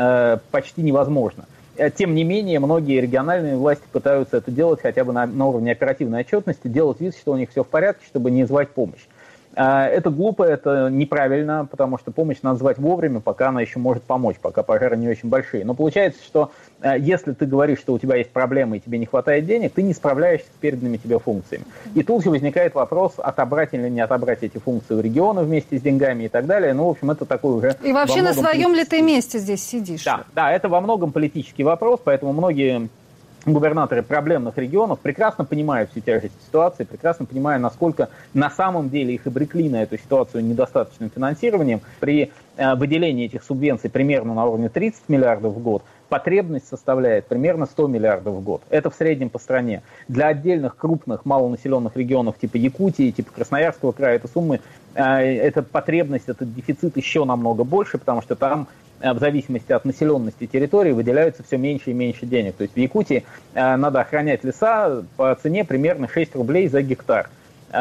почти невозможно. Тем не менее, многие региональные власти пытаются это делать хотя бы на уровне оперативной отчетности, делать вид, что у них все в порядке, чтобы не звать помощь. Это глупо, это неправильно, потому что помощь надо звать вовремя, пока она еще может помочь, пока пожары не очень большие. Но получается, что если ты говоришь, что у тебя есть проблемы и тебе не хватает денег, ты не справляешься с переданными тебе функциями. И тут же возникает вопрос, отобрать или не отобрать эти функции у региона вместе с деньгами и так далее. В общем, это такой уже... И вообще на своем ли ты месте здесь сидишь? Да, это во многом политический вопрос, поэтому многие губернаторы проблемных регионов прекрасно понимают всю тяжесть ситуации, прекрасно понимают, насколько на самом деле их обрекли на эту ситуацию недостаточным финансированием. При выделении этих субвенций примерно на уровне 30 миллиардов в год потребность составляет примерно 100 миллиардов в год. Это в среднем по стране. Для отдельных крупных малонаселенных регионов типа Якутии, типа Красноярского края, эта сумма, эта потребность, этот дефицит еще намного больше, потому что там в зависимости от населенности территории выделяются все меньше и меньше денег. То есть в Якутии надо охранять леса по цене примерно 6 рублей за гектар.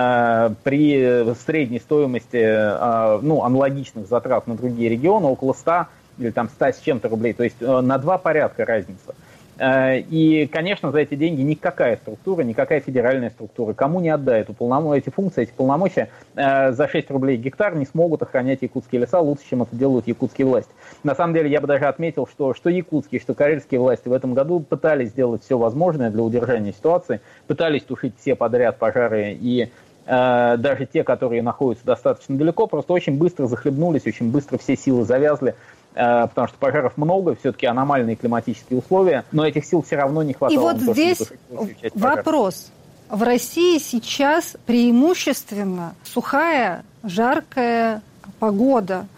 При средней стоимости аналогичных затрат на другие регионы около 100 или 100 с чем-то рублей. То есть на 2 порядка разница. И, конечно, за эти деньги никакая структура, никакая федеральная структура, кому не отдает эти функции, эти полномочия, за 6 рублей гектар не смогут охранять якутские леса лучше, чем это делают якутские власти. На самом деле, я бы даже отметил, что якутские, что карельские власти в этом году пытались сделать все возможное для удержания ситуации, пытались тушить все подряд пожары и даже те, которые находятся достаточно далеко, просто очень быстро захлебнулись, очень быстро все силы завязли, потому что пожаров много, все-таки аномальные климатические условия, но этих сил все равно не хватало. И здесь вопрос. В России сейчас преимущественно сухая, жаркая погода.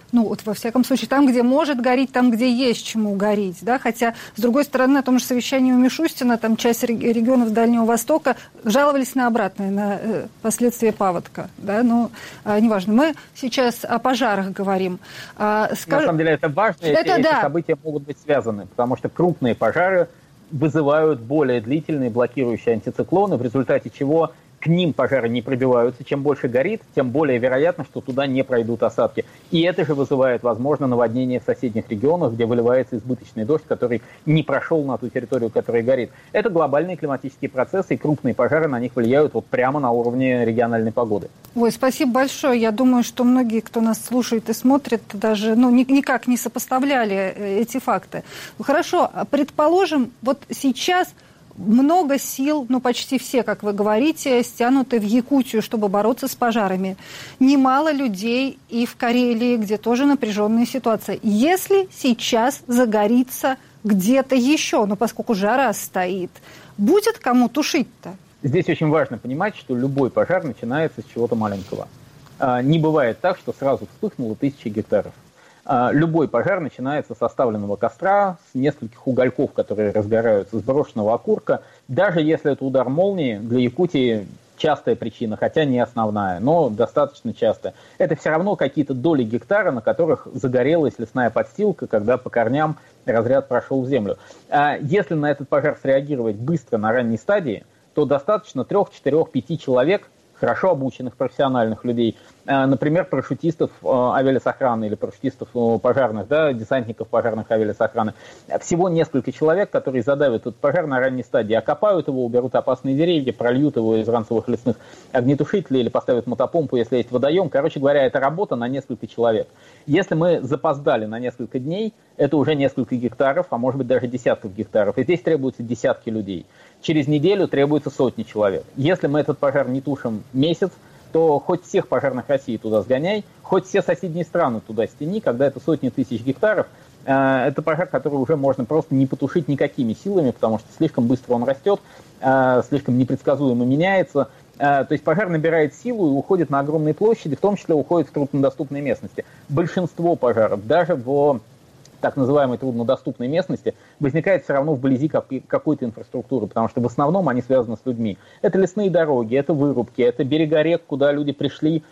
Ну, вот во всяком случае, там, где может гореть, там, где есть чему гореть, да, хотя, с другой стороны, на том же совещании у Мишустина, там часть регионов Дальнего Востока жаловались на обратное, на последствия паводка, да, но неважно. Мы сейчас о пожарах говорим. На самом деле это важно, эти события могут быть связаны, потому что крупные пожары вызывают более длительные блокирующие антициклоны, в результате чего к ним пожары не пробиваются. Чем больше горит, тем более вероятно, что туда не пройдут осадки. И это же вызывает, возможно, наводнение в соседних регионах, где выливается избыточный дождь, который не прошел на ту территорию, которая горит. Это глобальные климатические процессы, и крупные пожары на них влияют вот прямо на уровне региональной погоды. Ой, спасибо большое. Я думаю, что многие, кто нас слушает и смотрит, даже никак не сопоставляли эти факты. Ну, хорошо, предположим, вот сейчас много сил, почти все, как вы говорите, стянуты в Якутию, чтобы бороться с пожарами. Немало людей и в Карелии, где тоже напряженная ситуация. Если сейчас загорится где-то еще, поскольку жара стоит, будет кому тушить-то? Здесь очень важно понимать, что любой пожар начинается с чего-то маленького. Не бывает так, что сразу вспыхнуло 1000 гектаров. Любой пожар начинается с оставленного костра, с нескольких угольков, которые разгораются, с брошенного окурка. Даже если это удар молнии, для Якутии частая причина, хотя не основная, но достаточно частая. Это все равно какие-то доли гектара, на которых загорелась лесная подстилка, когда по корням разряд прошел в землю. Если на этот пожар среагировать быстро на ранней стадии, то достаточно 3, 4, 5 человек, хорошо обученных профессиональных людей, например, парашютистов авиалесохраны или парашютистов пожарных, да, десантников пожарных авиалесохраны. Всего несколько человек, которые задавят этот пожар на ранней стадии, окопают его, уберут опасные деревья, прольют его из ранцевых лесных огнетушителей или поставят мотопомпу, если есть водоем. Короче говоря, это работа на несколько человек. Если мы запоздали на несколько дней, это уже несколько гектаров, а может быть даже десятков гектаров. И здесь требуются десятки людей. Через неделю требуется сотни человек. Если мы этот пожар не тушим месяц, то хоть всех пожарных России туда сгоняй, хоть все соседние страны туда стяни, когда это сотни тысяч гектаров, это пожар, который уже можно просто не потушить никакими силами, потому что слишком быстро он растет, слишком непредсказуемо меняется. То есть пожар набирает силу и уходит на огромные площади, в том числе уходит в труднодоступные местности. Большинство пожаров, даже в так называемой труднодоступной местности, возникает все равно вблизи какой-то инфраструктуры, потому что в основном они связаны с людьми. Это лесные дороги, это вырубки, это берега рек, куда люди пришли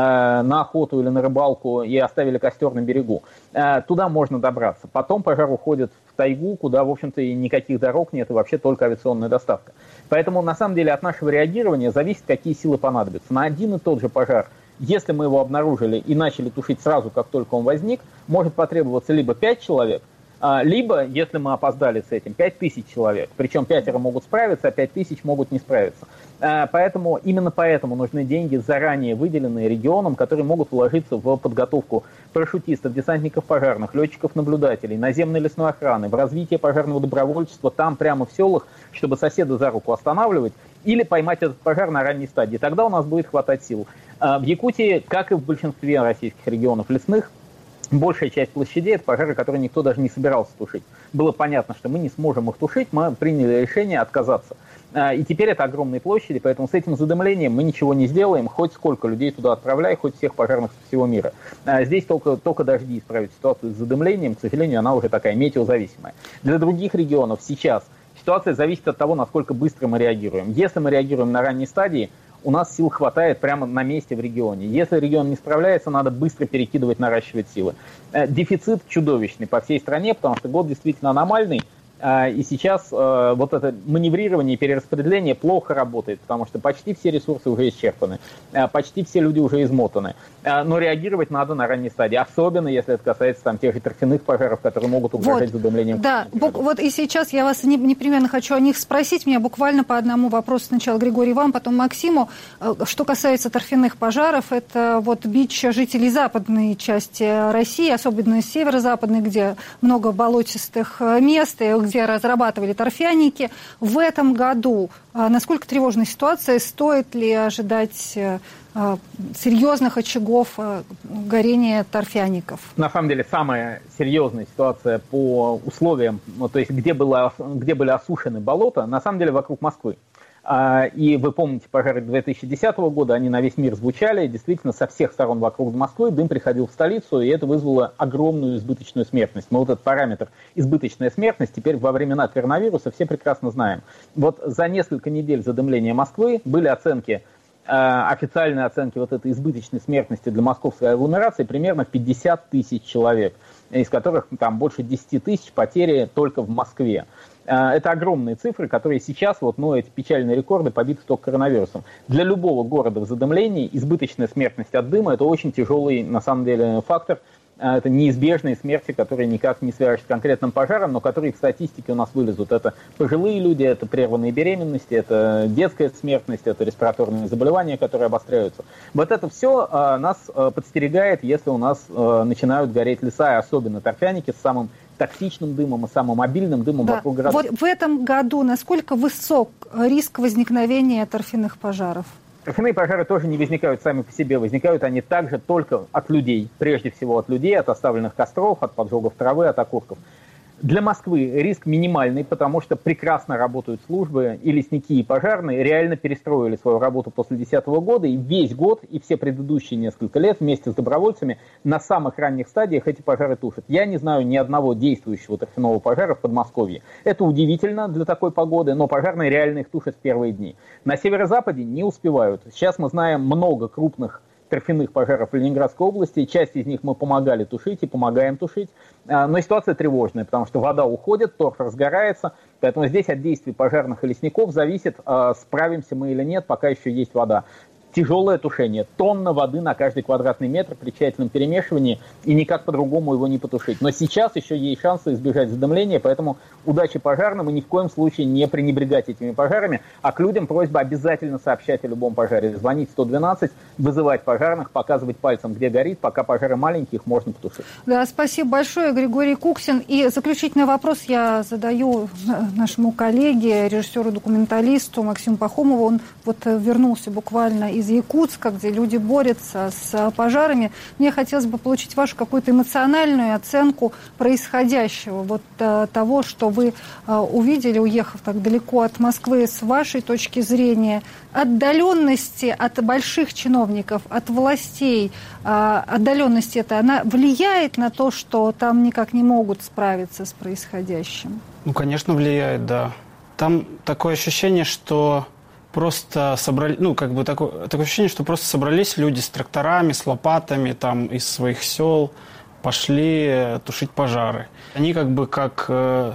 на охоту или на рыбалку и оставили костер на берегу. Туда можно добраться. Потом пожар уходит в тайгу, куда, в общем-то, и никаких дорог нет, и вообще только авиационная доставка. Поэтому, на самом деле, от нашего реагирования зависит, какие силы понадобятся. На один и тот же пожар, если мы его обнаружили и начали тушить сразу, как только он возник, может потребоваться либо 5 человек, либо, если мы опоздали с этим, 5000 человек. Причем 5 могут справиться, а 5000 могут не справиться. Именно поэтому нужны деньги, заранее выделенные регионам, которые могут вложиться в подготовку парашютистов, десантников пожарных, летчиков-наблюдателей, наземной лесной охраны, в развитие пожарного добровольчества там, прямо в селах, чтобы соседа за руку останавливать или поймать этот пожар на ранней стадии. Тогда у нас будет хватать сил. В Якутии, как и в большинстве российских регионов лесных, большая часть площадей – это пожары, которые никто даже не собирался тушить. Было понятно, что мы не сможем их тушить, мы приняли решение отказаться. И теперь это огромные площади, поэтому с этим задымлением мы ничего не сделаем, хоть сколько людей туда отправляй, хоть всех пожарных со всего мира. Здесь только дожди исправят ситуацию с задымлением, к сожалению, она уже такая метеозависимая. Для других регионов сейчас ситуация зависит от того, насколько быстро мы реагируем. Если мы реагируем на ранней стадии, у нас сил хватает прямо на месте в регионе. Если регион не справляется, надо быстро перекидывать, наращивать силы. Дефицит чудовищный по всей стране, потому что год действительно аномальный. И сейчас вот это маневрирование и перераспределение плохо работает, потому что почти все ресурсы уже исчерпаны, почти все люди уже измотаны. Но реагировать надо на ранней стадии, особенно если это касается там тех же торфяных пожаров, которые могут угрожать задымлением. Да, вот и сейчас я вас непременно хочу о них спросить. Меня буквально по одному вопросу сначала Григорий вам, потом Максиму. Что касается торфяных пожаров, это вот бич жителей западной части России, особенно северо-западной, где много болотистых мест, где разрабатывали торфяники. В этом году насколько тревожная ситуация? Стоит ли ожидать серьезных очагов горения торфяников? На самом деле самая серьезная ситуация по условиям, то есть где были осушены болота, на самом деле вокруг Москвы. И вы помните пожары 2010 года, они на весь мир звучали, действительно со всех сторон вокруг Москвы дым приходил в столицу, и это вызвало огромную избыточную смертность. Мы вот этот параметр избыточная смертность теперь во времена коронавируса все прекрасно знаем. Вот за несколько недель задымления Москвы были оценки, официальные оценки вот этой избыточной смертности для московской агломерации примерно 50 тысяч человек, из которых там больше 10 тысяч потери только в Москве. Это огромные цифры, которые сейчас, эти печальные рекорды побиты только коронавирусом. Для любого города в задымлении избыточная смертность от дыма – это очень тяжелый, на самом деле, фактор. Это неизбежные смерти, которые никак не свяжешь с конкретным пожаром, но которые в статистике у нас вылезут. Это пожилые люди, это прерванные беременности, это детская смертность, это респираторные заболевания, которые обостряются. Вот это все нас подстерегает, если у нас начинают гореть леса, и особенно торфяники с самым токсичным дымом и самым обильным дымом вокруг городов. Вот в этом году насколько высок риск возникновения торфяных пожаров? Торфяные пожары тоже не возникают сами по себе, возникают они также только от людей, прежде всего от людей, от оставленных костров, от поджогов травы, от окурков. Для Москвы риск минимальный, потому что прекрасно работают службы, и лесники, и пожарные реально перестроили свою работу после 2010 года, и весь год, и все предыдущие несколько лет вместе с добровольцами на самых ранних стадиях эти пожары тушат. Я не знаю ни одного действующего торфяного пожара в Подмосковье. Это удивительно для такой погоды, но пожарные реально их тушат в первые дни. На северо-западе не успевают. Сейчас мы знаем много крупных торфяных пожаров в Ленинградской области. Часть из них мы помогали тушить и помогаем тушить. Но ситуация тревожная, потому что вода уходит, торф разгорается. Поэтому здесь от действий пожарных и лесников зависит, справимся мы или нет, пока еще есть вода. Тяжелое тушение. Тонна воды на каждый квадратный метр при тщательном перемешивании, и никак по-другому его не потушить. Но сейчас еще есть шансы избежать задымления, поэтому удачи пожарным, и ни в коем случае не пренебрегать этими пожарами. А к людям просьба обязательно сообщать о любом пожаре. Звонить 112, вызывать пожарных, показывать пальцем, где горит. Пока пожары маленькие, их можно потушить. Да, спасибо большое, Григорий Куксин. И заключительный вопрос я задаю нашему коллеге, режиссеру-документалисту Максиму Пахомову. Он вернулся буквально из Якутска, где люди борются с пожарами. Мне хотелось бы получить вашу какую-то эмоциональную оценку происходящего, того, что вы увидели, уехав так далеко от Москвы, с вашей точки зрения, отдаленности от больших чиновников, от властей, отдаленность эта, она влияет на то, что там никак не могут справиться с происходящим? Конечно, влияет, да. Там такое ощущение, что просто собрали, такое ощущение, что просто собрались люди с тракторами, с лопатами там из своих сел, пошли тушить пожары. Они как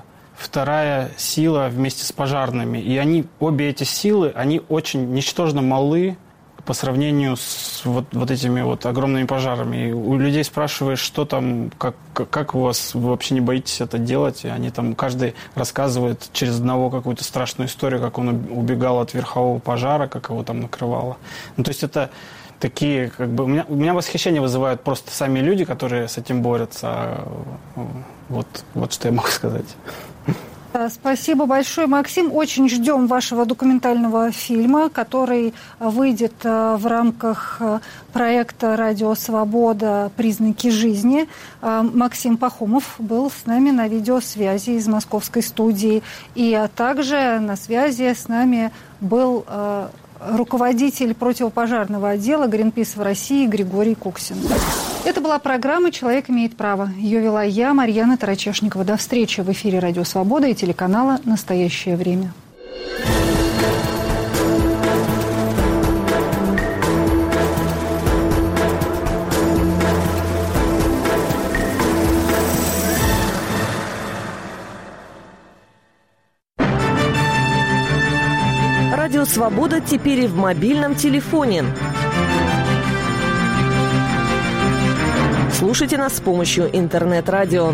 вторая сила вместе с пожарными. И обе эти силы, они очень ничтожно малы по сравнению с этими огромными пожарами. И у людей спрашиваешь, что там, как у вас, вы вообще не боитесь это делать? И они там, каждый рассказывает через одного какую-то страшную историю, как он убегал от верхового пожара, как его там накрывало. То есть это такие, у меня восхищение вызывают просто сами люди, которые с этим борются. Вот что я могу сказать. Спасибо большое, Максим. Очень ждем вашего документального фильма, который выйдет в рамках проекта «Радио Свобода. Признаки жизни». Максим Пахомов был с нами на видеосвязи из московской студии. И также на связи с нами был руководитель противопожарного отдела Гринписа в России Григорий Куксин. Это была программа «Человек имеет право». Ее вела я, Марьяна Тарачешникова. До встречи в эфире «Радио Свобода» и телеканала «Настоящее время». «Радио Свобода» теперь и в мобильном телефоне. Слушайте нас с помощью интернет-радио.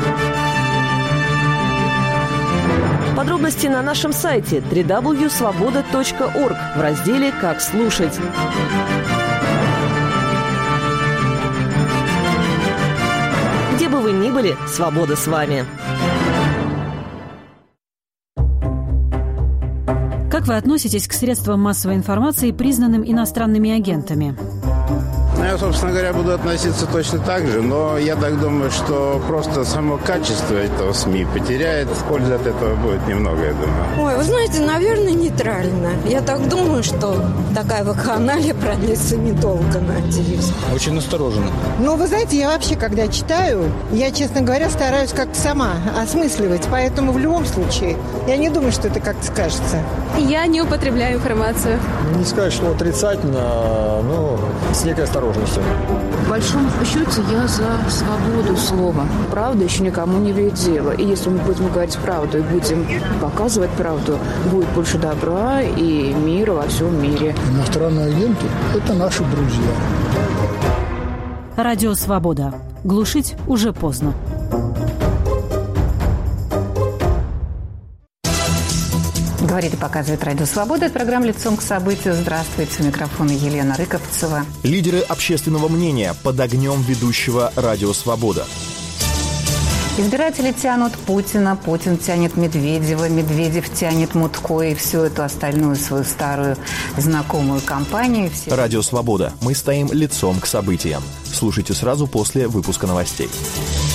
Подробности на нашем сайте www.svoboda.org в разделе «Как слушать». Где бы вы ни были, свобода с вами. Как вы относитесь к средствам массовой информации, признанным иностранными агентами? я, собственно говоря, буду относиться точно так же, но я так думаю, что просто само качество этого СМИ потеряет, пользы от этого будет немного, я думаю. Ой, вы знаете, наверное, нейтрально. Я так думаю, что такая вакханалия продлится недолго, надеюсь. Очень настороженно. Ну, вы знаете, я вообще, когда читаю, я, честно говоря, стараюсь как-то сама осмысливать, поэтому в любом случае я не думаю, что это как-то скажется. Я не употребляю информацию. Не сказать, что отрицательно, но с некой осторожностью. В большом счете я за свободу слова. Правда еще никому не вредит дело. И если мы будем говорить правду и будем показывать правду, будет больше добра и мира во всем мире. Иностранные агенты – это наши друзья. Радио «Свобода». Глушить уже поздно. Говорит и показывает Радио Свобода. Это программа «Лицом к событию». Здравствуйте. У микрофона Елена Рыковцева. Лидеры общественного мнения под огнем ведущего Радио Свобода. Избиратели тянут Путина, Путин тянет Медведева, Медведев тянет Мутко и всю эту остальную свою старую знакомую компанию. Радио Свобода. Мы стоим лицом к событиям. Слушайте сразу после выпуска новостей.